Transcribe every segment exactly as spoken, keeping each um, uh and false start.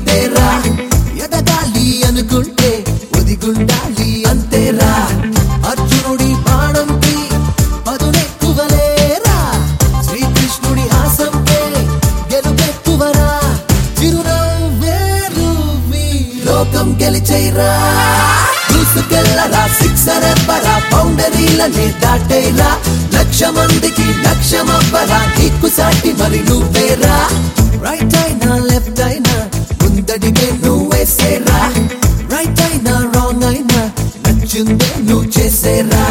ఇంతేరా ఎదగాలి అనుకుంటే ఒదిగుండాలి అంతేరా అర్జునుడి బాణంకి పదునెక్కువలేరా శ్రీకృష్ణుడి హాసంకే గెలుపెక్కువరా చిరునవ్వేరు మీ లోకం గెలిచేరా దూసుకెళ్ళరా సిక్సర్ ఎవ్వరా బౌండరీలని దాటేరా లక్ష మందికి లక్ష్యమవ్వరా నీకు సాటి మరి నువ్వేరా రైట్ అయినా లెఫ్ట్ అయినా ముందడిగే నువ్వేసేరా రైట్ అయినా రాంగ్ అయినా నచ్చిందే నువ్వు చేసేరా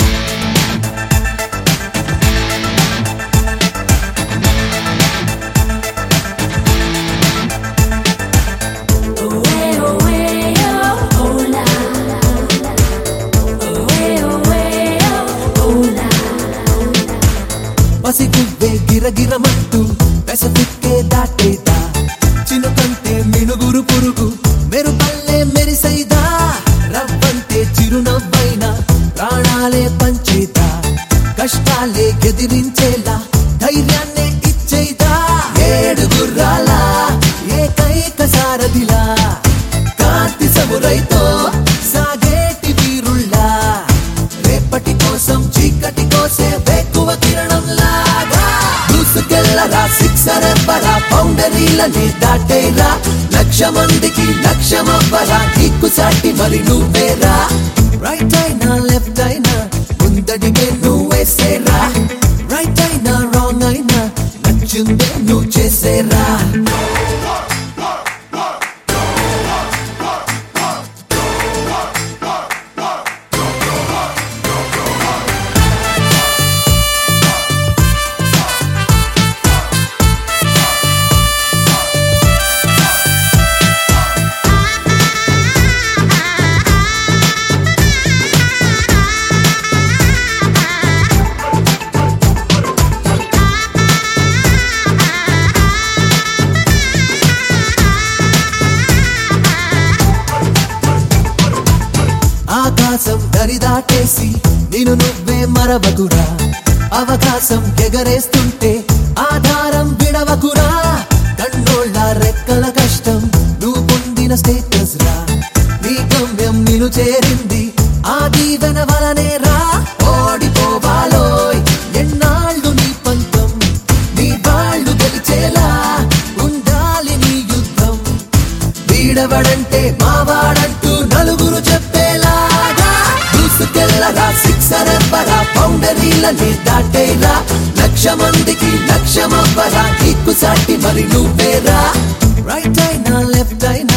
పసిగువ్వే గిరగిరమంటూ పెసపిక్కే దాటేదా చినుకంటే మినుగురు పురుగు మెరుపల్లే మెరిసైదా రవ్వంటే చిరునవ్వైనా ప్రాణాలే పంచేదా కష్టాలే గెదిరించేలా ధైర్యాన్నే ఇచ్చేదా ఏడు గుర్రాల ఏకైక సారథిలా కాంతి సమురైతో సాగేటి వీరుల్లా రేపటి కోసం చీకటి కోసే వేకువ కిరణంలాగా దూసుకెళ్ళరా సిక్సర్ ఎవ్వరా బౌండరీలని దాటేరా లక్ష మందికి లక్ష్యమవ్వరా నీకు సాటి మరి నువ్వేరా రైట్ అయినా లెఫ్ట్ అయినా ముందడిగే నువ్వేసేరా రైట్ అయినా రాంగ్ అయినా నచ్చిందే నువ్వు చేసేరా ఆకాశం దరిదాటేసి నేను నువ్వే మరవకురా అవకాశం ఎగరేస్తుంటే ఆధారం విడవకురా కన్నోళ్ళ రెక్కల కష్టం నువ్వు పొందిన స్టేటస్ రా నీ గమ్యం నిన్ను చేరింది ఆ దీవెన వలనేరా ఓడిపోవాలోయ్ ఎన్నాళ్ళు నీ పంతం నీ వాళ్ళు గెలిచేలా ఉండాలి నీ యుద్ధం వీడవడంటే మావాడంటూ నలుగురు చెప్పేలాగా దూసుకెళ్ళరా సిక్సర్ ఎవ్వరా బౌండరీలని దాటేరా లక్ష మందికి లక్ష్యమవ్వరా నీకు సాటి మరి నువ్వేరా రైట్ అయినా లెఫ్ట్ అయినా